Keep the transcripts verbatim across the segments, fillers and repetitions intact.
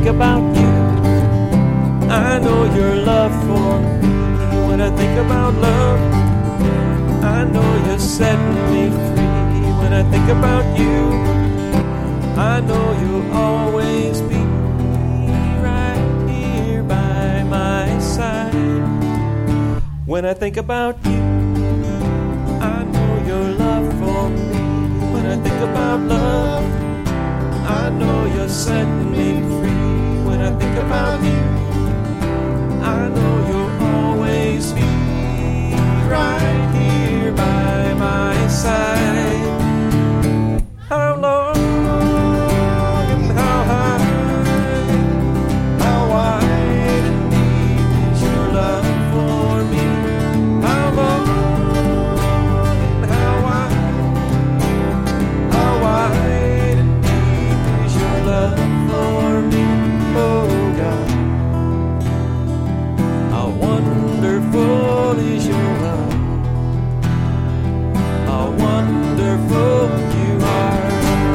think about you, I know your love for me. When I think about love, I know you're setting me free. When I think about you, I know you'll always be right here by my side. When I think about you, I know your love for me. When I think about love, I know you're setting me free. When I think about you, I know you'll always be right here by my side. How long and how high, how wide and deep is your love for me? How long and how wide, how wide and deep is your love for me? Oh God, how wonderful is your love, how wonderful you are.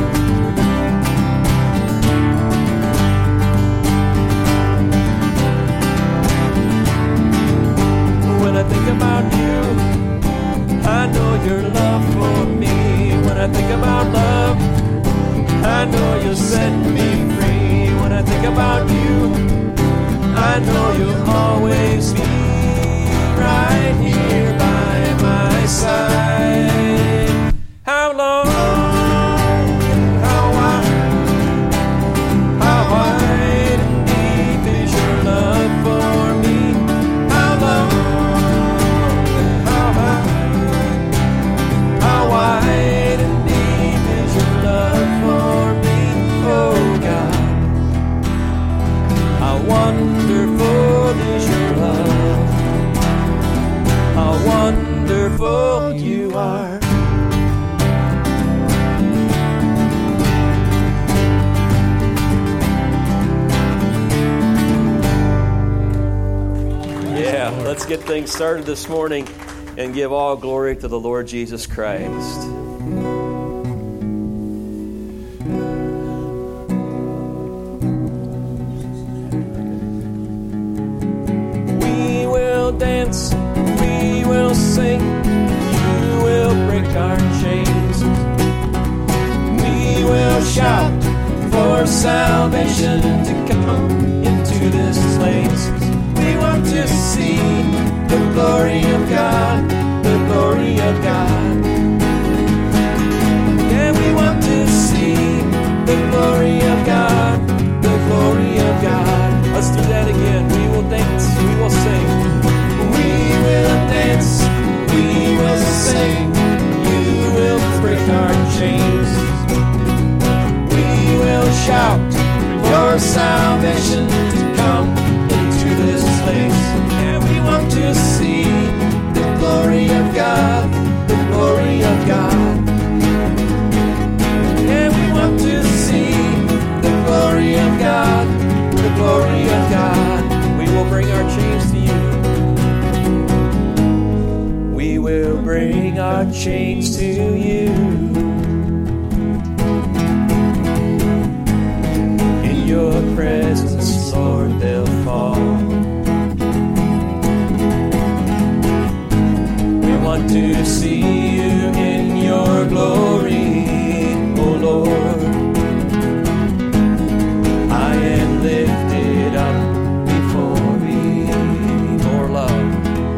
When I think about you, I know your love for me. When I think about love, I know you'll set me free. When I think about you, I know you'll always be right here by my side. How long, how wide, how wide and deep is your love for me? How long, how high, how wide and deep is your love for me? Oh God, how wonderful is your love, how wonderful you are. Yeah, let's get things started this morning and give all glory to the Lord Jesus Christ. We will dance, we will sing, you will break our chains. We will shout for salvation to come into this place. We want to see the glory of God, the glory of God. Yeah, we want to see the glory of God, the glory of God. Let's do that again. We will dance, we will sing. We will dance, we will sing. You will break our chains. We will shout your salvation to come into this place. Yeah, we want to see the glory of God, the glory of God. Yeah, we want to see the glory of God, the glory of God. We will bring our chains to you. We will bring our chains to you. In your presence, Lord, they'll fall. We want to see you in your glory, O Lord. I am lifted up before thee. More love,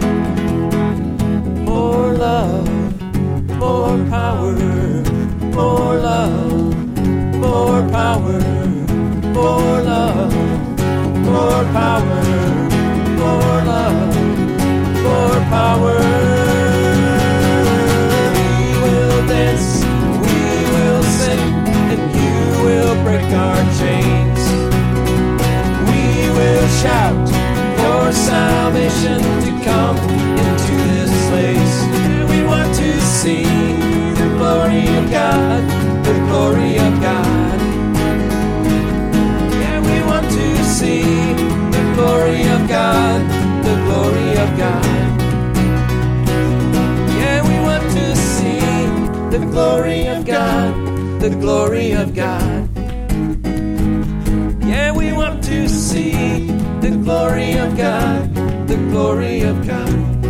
more love, more power, more love, more power, more love, more power, more love, more power. We will dance, we will sing, and you will break our chains. We will shout your salvation to come into this place. We want to see the glory of God, the glory of God. Yeah, we want to see the glory of God, the glory of God. Yeah, we want to see the glory of God, the glory of God. Yeah, we want to glory of God, the glory of God.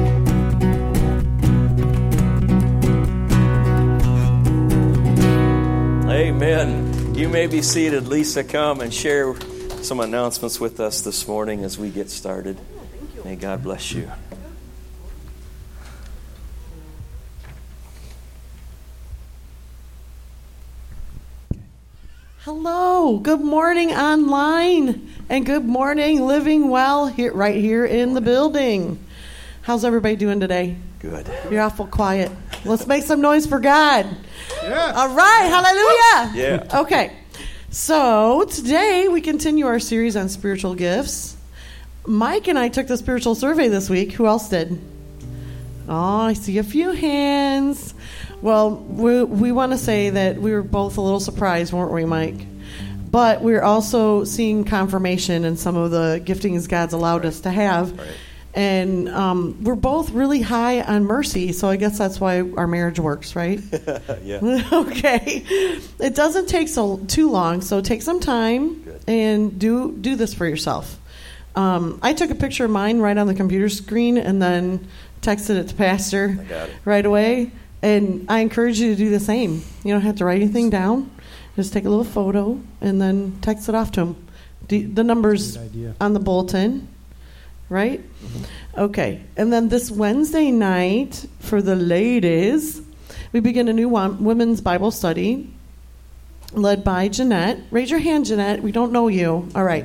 Amen. You may be seated. Lisa, come and share some announcements with us this morning as we get started. May God bless you. Hello, good morning online, and good morning living well here, right here in the building. How's everybody doing today? Good. You're awful quiet. Let's make some noise for God. Yeah. All right, hallelujah. Yeah. Okay, so today we continue our series on spiritual gifts. Mike and I took the spiritual survey this week. Who else did? Oh, I see a few hands. Well, we, we want to say that we were both a little surprised, weren't we, Mike? But we're also seeing confirmation in some of the giftings God's allowed us to have. Right. And um, we're both really high on mercy, so I guess that's why our marriage works, right? Yeah. Okay. It doesn't take so too long, so take some time Good. and do do this for yourself. Um, I took a picture of mine right on the computer screen and then texted it to Pastor I got it. right away. And I encourage you to do the same. You don't have to write anything down. Just take a little photo and then text it off to him. D- the number's on the bulletin, right? Mm-hmm. Okay. And then this Wednesday night for the ladies, we begin a new one, women's Bible study led by Jeanette. Raise your hand, Jeanette. We don't know you. All right.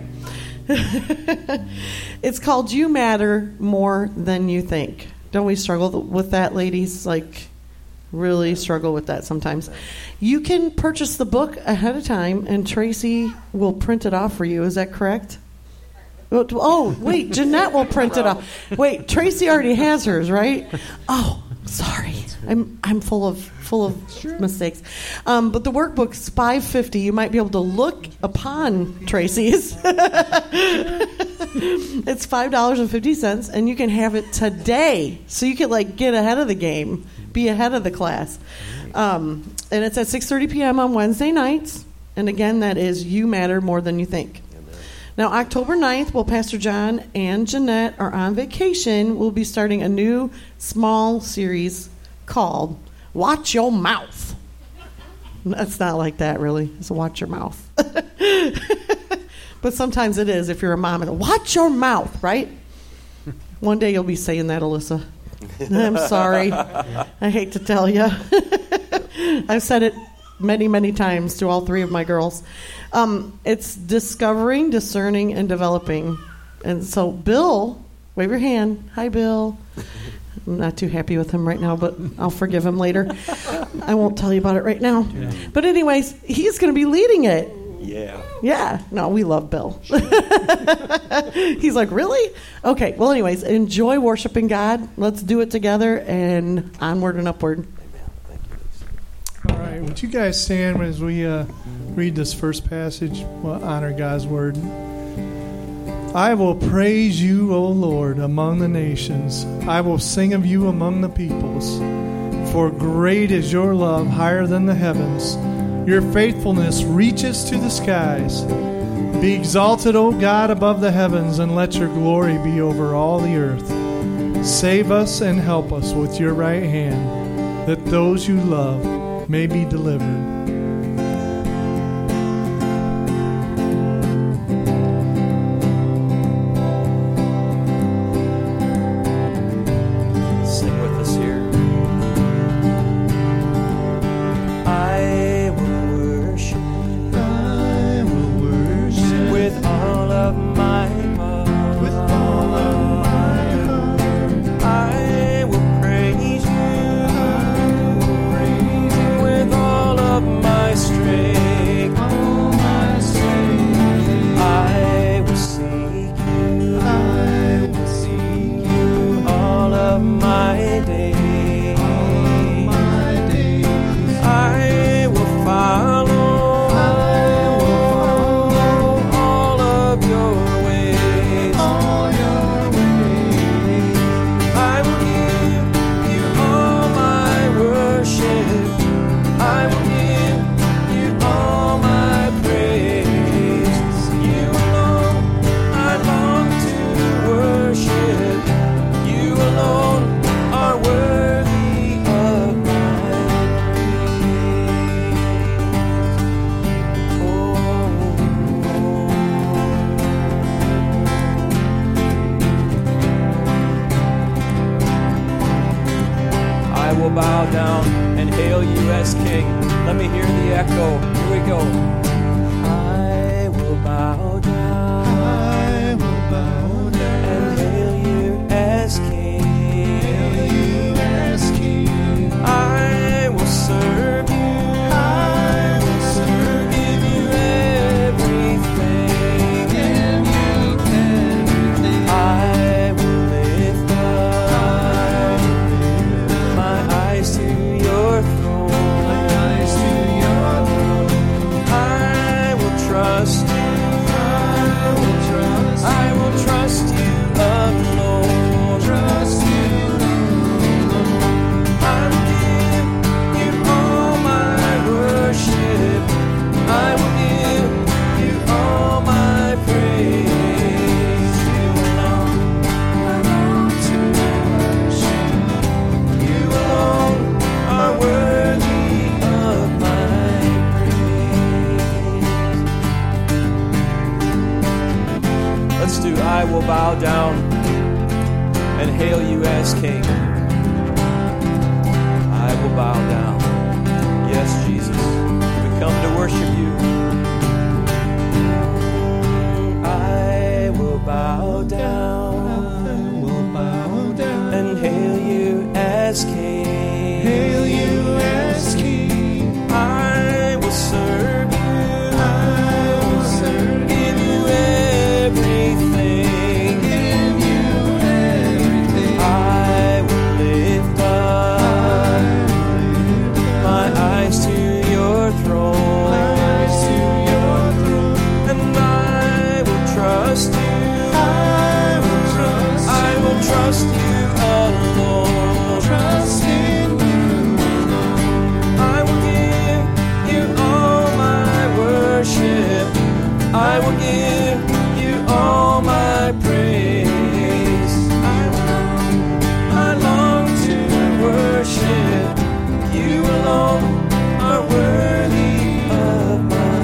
It's called You Matter More Than You Think. Don't we struggle with that, ladies? Like... really struggle with that sometimes. You can purchase the book ahead of time, and Tracy will print it off for you. Is that correct? Oh, wait, Jeanette will print it off. Wait, Tracy already has hers, right? Oh, sorry. I'm I'm full of full of sure. mistakes. Um, but the workbook's five dollars and fifty cents. You might be able to look upon Tracy's. It's five dollars and fifty cents, and you can have it today. So you can like get ahead of the game. Be ahead of the class. Um, and it's at six thirty p.m. on Wednesday nights. And again, that is You Matter More Than You Think. Amen. Now, October ninth, while Pastor John and Jeanette are on vacation, we'll be starting a new small series called Watch Your Mouth. That's not like that, really. It's Watch Your Mouth. But sometimes it is if you're a mom. And watch your mouth, right? One day you'll be saying that, Alyssa. I'm sorry. I hate to tell you. I've said it many, many times to all three of my girls. Um, it's discovering, discerning, and developing. And so, Bill, wave your hand. Hi, Bill. I'm not too happy with him right now, but I'll forgive him later. I won't tell you about it right now. Yeah. But anyways, he's going to be leading it. Yeah. Yeah. No, we love Bill. He's like, really? Okay. Well, anyways, enjoy worshiping God. Let's do it together and onward and upward. Amen. Thank you. All right. Would you guys stand as we uh, read this first passage? We'll honor God's word. I will praise you, O Lord, among the nations. I will sing of you among the peoples. For great is your love higher than the heavens. Your faithfulness reaches to the skies. Be exalted, O God, above the heavens, and let your glory be over all the earth. Save us and help us with your right hand, that those you love may be delivered. Of will bow down and hail you as King. Let me hear the echo. Here we go. I will bow down. I will bow down and hail you as King. Hail you as King. I will serve you. I will serve Give you everything. Give you everything. I will lift up my eyes to your throne. My eyes to your throne. I will trust you. I will trust. I will trust you alone. Trust you. I will give you all my worship. I will give you all my praise. You alone, I long to worship. you alone are worthy of my praise. Let's do I will bow down and hail you as King. I will bow down. Yes, Jesus. We come to worship you. I will bow down I will bow down and hail you as King. hail you as King. I will serve you. I will serve. Give you everything. Give you everything. I will lift up my eyes to your throne. Eyes to your throne. And I will trust you. I will trust. I will trust you alone. Trust in you. I will give you all my worship. I will give you all my praise. I long, I long to worship. You alone are worthy of my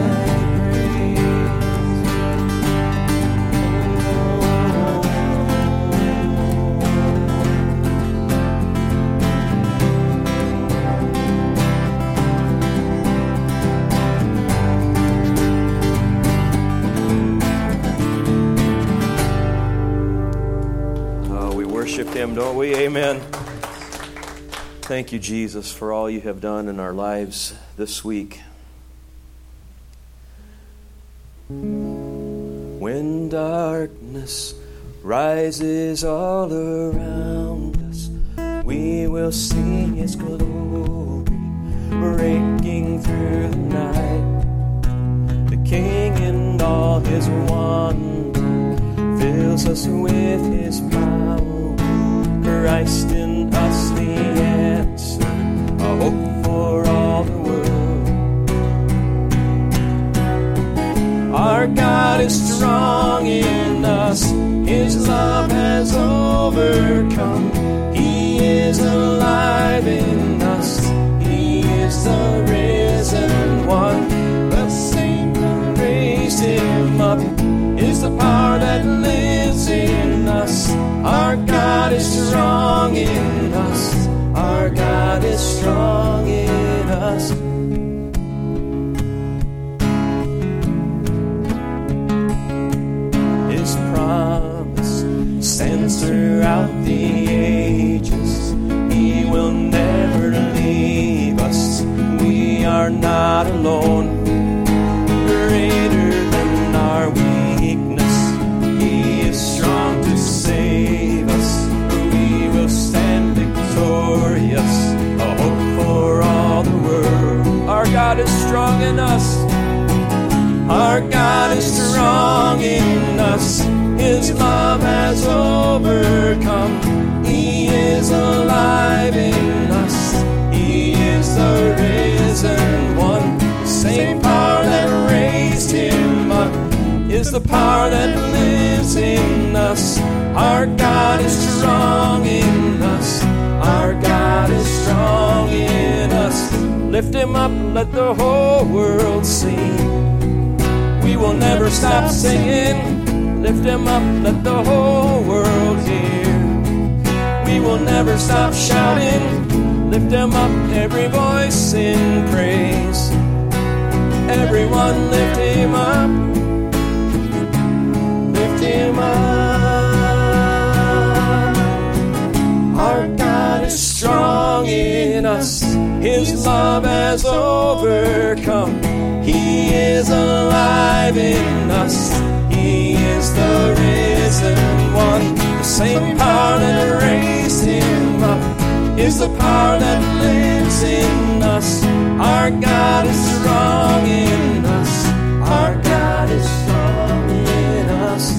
Oh, we worship Him, don't we? Amen. Thank you, Jesus, for all you have done in our lives this week. When darkness rises all around us, we will see His glory breaking through the night. The King in all His wonder fills us with His power. Christ in us, the answer, a hope for all the world. Our God is strong in us. His love has overcome. He is alive in us. He is the risen one. The same that raised Him up is the power that lives in us. Our God is strong in us. Our God is strong in us. His promise stands throughout the ages. He will never leave us. We are not alone. Greater than our weakness, He is strong to save us. We will stand victorious, a hope for all the world. Our God is strong in us. Our God is strong in us. His love has overcome. He is alive in us. He is the risen one. The same power that raised Him up is the power that lives in us. Our God is strong in us. Our God is strong in us. Lift Him up, let the whole world see. We will never stop singing. Lift Him up, let the whole world hear. We will never stop shouting. Lift him up, every voice in praise. Everyone lift him up. Lift him up. Our God is strong in us. His love has overcome. He is alive in us. He is the risen one. The same power that raised him up is the power that lives in us. Our God is strong in us. Our God is strong in us.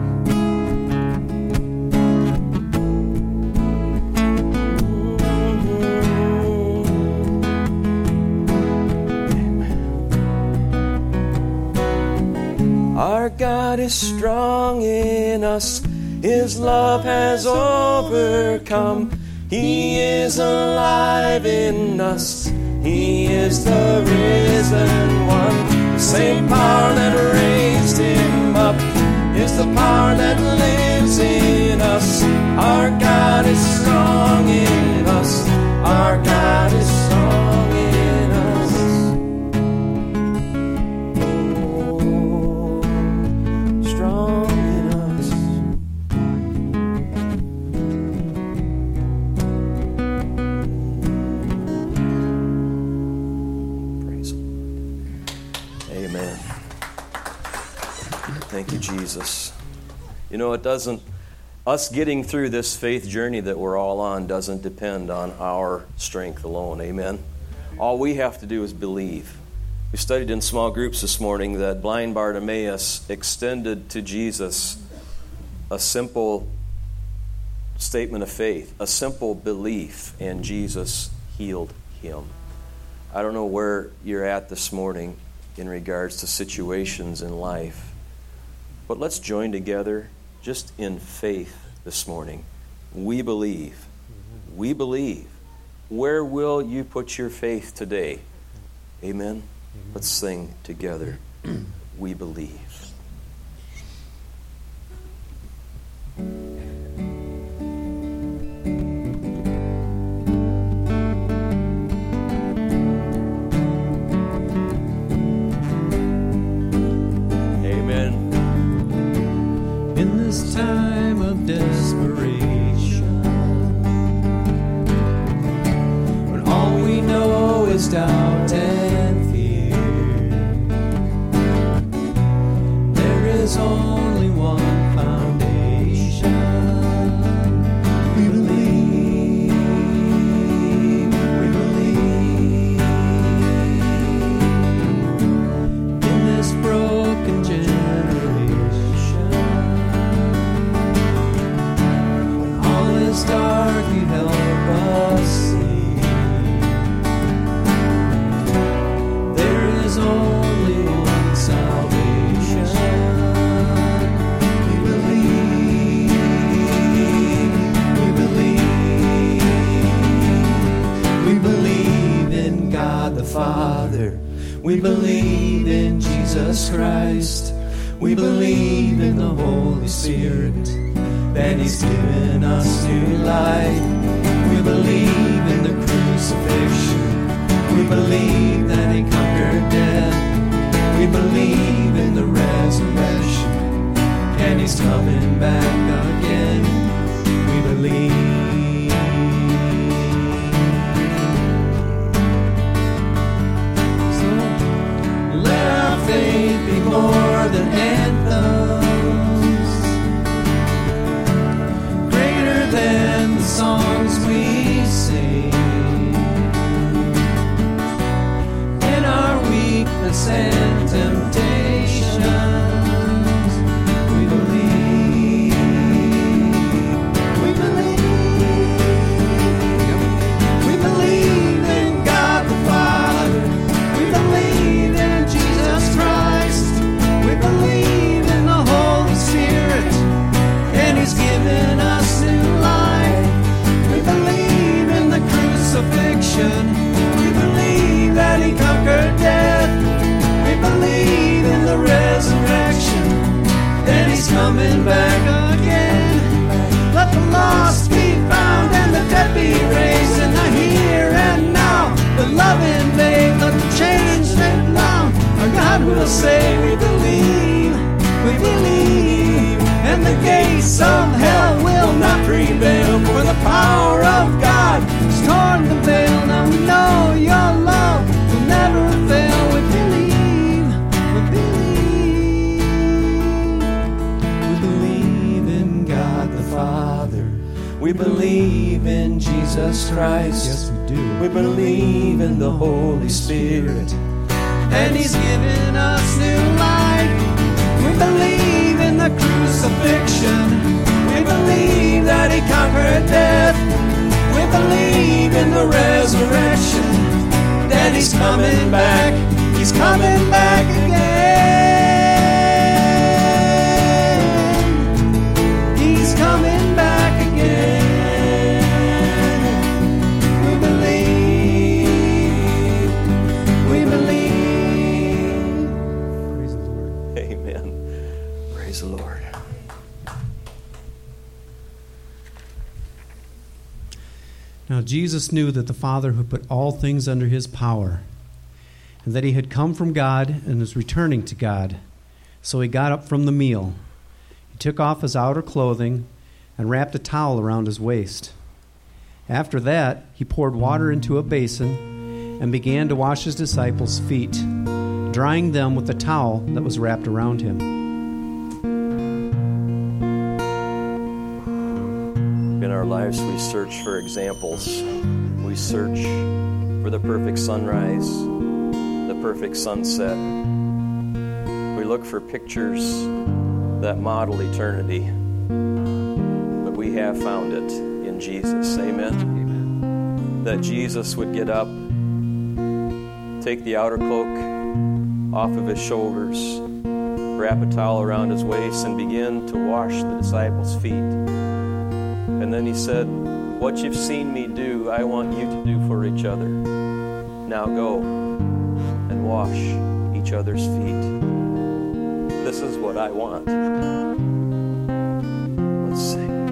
Our God is strong in us. His love has overcome. He is alive in us. He is the risen one. The same power that raised him up is the power that lives in us. Our God is strong in us. Our God is strong in us. Oh, strong in us. Praise the Lord. Amen. Thank you, Jesus. You know, it doesn't, us getting through this faith journey that we're all on doesn't depend on our strength alone. Amen. All we have to do is believe. We studied in small groups this morning that blind Bartimaeus extended to Jesus a simple statement of faith, a simple belief, and Jesus healed him. I don't know where you're at this morning in regards to situations in life, but let's join together just in faith this morning. We believe. We believe. Where will you put your faith today? Amen. Let's sing together. We believe. This time of desperation, when all we know is doubt and fear, there is only one foundation. We believe, we believe in this broken generation. Dark, you help us see. There is only one salvation. We believe, we believe, we believe in God the Father. We believe in Jesus Christ. We believe in the Holy Spirit, that He's given us new life. We believe in the crucifixion. We believe that He conquered death. We believe in the resurrection, and He's coming back again. We believe. So let our faith be more than anthems, than the believe in Jesus Christ. Yes, we do. We believe in the Holy Spirit. And He's given us new life. We believe in the crucifixion. We believe that He conquered death. We believe in the resurrection. That He's coming back. He's coming back again. He's coming back again. We believe. We believe. Praise the Lord. Amen. Praise the Lord. Now Jesus knew that the Father had put all things under His power, and that He had come from God and was returning to God. So He got up from the meal. He took off His outer clothing and wrapped a towel around His waist. After that, He poured water into a basin and began to wash His disciples' feet, drying them with the towel that was wrapped around Him. In our lives, we search for examples. We search for the perfect sunrise, the perfect sunset. We look for pictures that model eternity. But we have found it in Jesus. Amen? Amen. That Jesus would get up, take the outer cloak off of His shoulders, wrap a towel around His waist, and begin to wash the disciples' feet. And then He said, what you've seen me do, I want you to do for each other. Now go and wash each other's feet. This is what I want. Let's sing.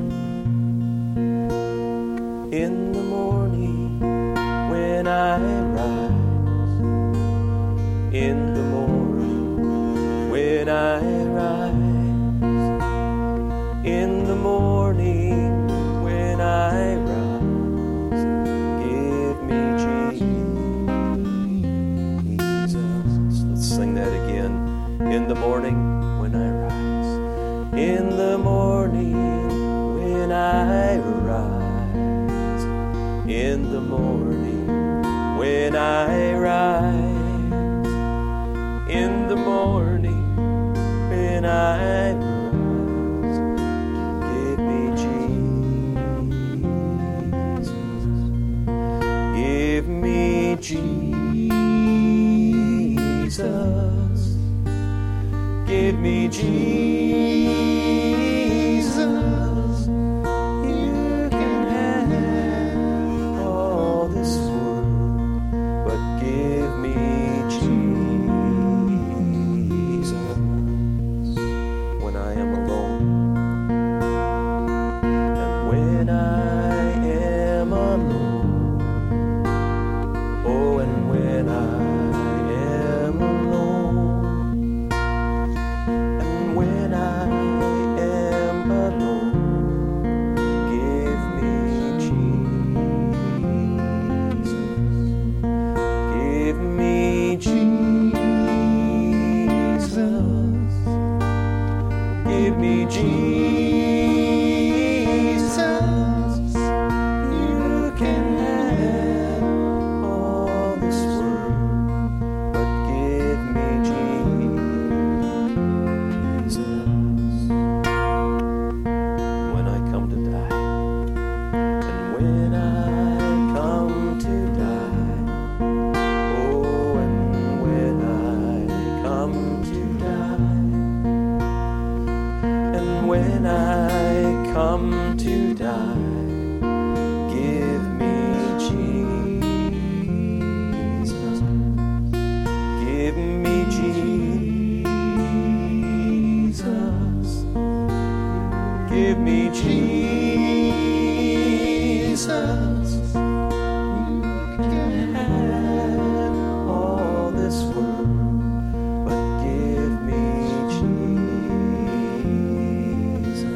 In the morning when I rise, in the morning when I rise, in the morning when I rise, give me Jesus. Let's sing that again. In the morning when I rise, in the morning when I rise, in the morning when I rise, in the morning when I rise. Give me Jesus. Give me Jesus. You can have all this world, but give me Jesus. When I am alone, and when I am alone, oh, and when I am alone, and when I am alone, give me Jesus. Give me Jesus. Give me Jesus. You can have all this world, but give me Jesus. When I come to die, and when I come to die, oh, and when I come to die, and when I come to die, give me Jesus. Give me Jesus. Give me Jesus. You can have all this world, but give me Jesus.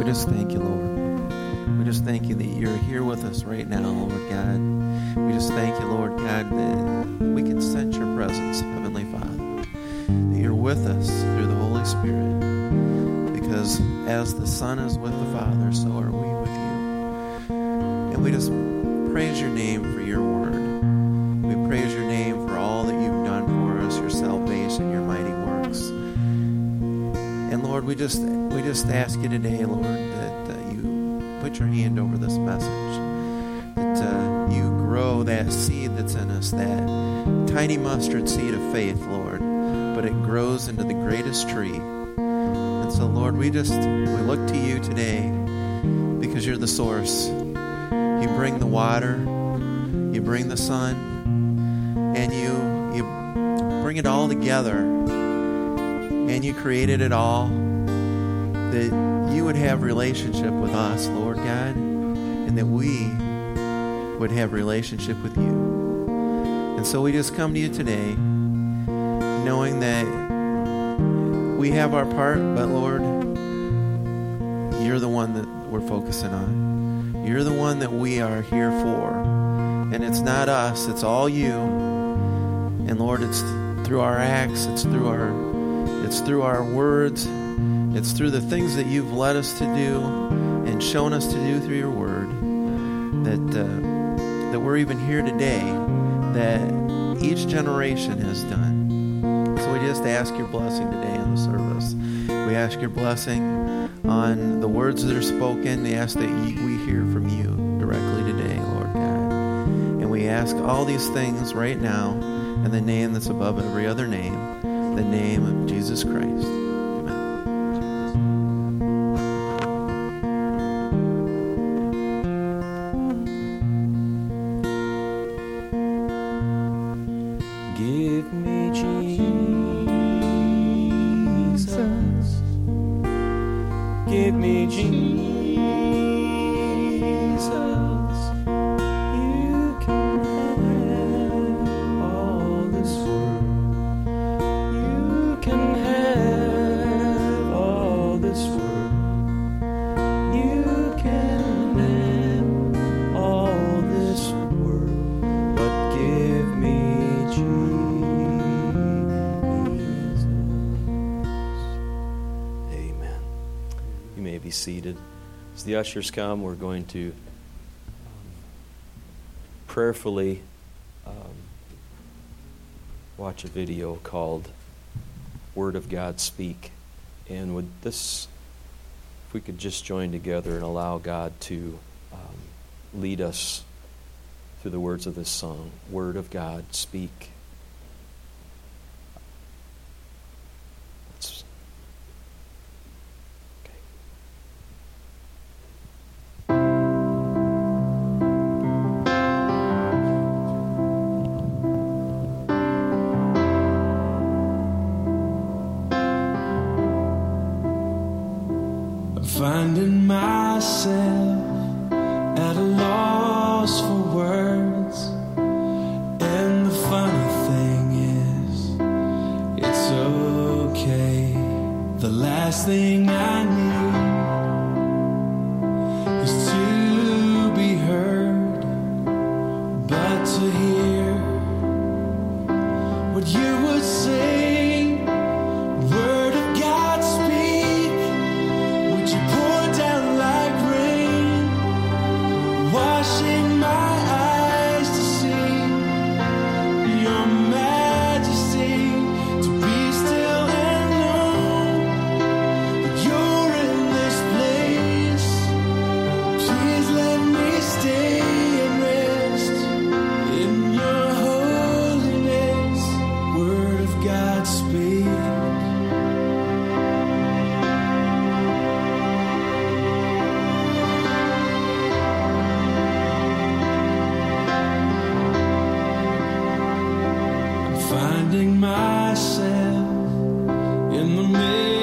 just thank you, Lord. We just thank you that you're here with us right now, Lord God. We just thank you, Lord God, that we can sense your presence, Heavenly Father, that you're with us through the Holy Spirit, because as the Son is with the Father, so are we with you. And we just praise your name for your word. We praise your name for all that you've done for us, your salvation, your mighty works. And Lord, we just we just ask you today, Lord, that uh, you put your hand over this message, that uh, you grow that seed that's in us, that tiny mustard seed of faith, Lord, but it grows into the greatest tree. And so, Lord, we just we look to you today because you're the source. You bring the water, you bring the sun, and you you bring it all together, and you created it all, that you would have relationship with us, Lord God, and that we would have relationship with you. And so we just come to you today knowing that we have our part, but Lord, you're the one that we're focusing on. You're the one that we are here for. And it's not us, it's all you. And Lord, it's through our acts, it's through our it's through our words, it's through the things that you've led us to do and shown us to do through your word that uh, that we're even here today, that each generation has done. So we just ask your blessing today in the service. We ask your blessing on the words that are spoken. We ask that you, we hear from you directly today, Lord God. And we ask all these things right now in the name that's above every other name, the name of Jesus Christ. Give me Jesus. Give me Jesus. You can have all this world. You can have all this world. You can have all this world. But give me Jesus. Amen. You may be seated. As the ushers come, we're going to um, prayerfully um, watch a video called Word of God Speak. And would this, if we could just join together and allow God to um, lead us through the words of this song, Word of God Speak. Let's, okay. I'm finding myself at a loss for words. And the funny thing is, it's okay. The last thing I need is to be heard, but to hear what you would say. Word of God speak. Would you pour down like rain, washing my eyes to see your majesty, to be still and know that you're in this place. Please let me stay and rest in your holiness. Word of God speak. Finding myself in the middle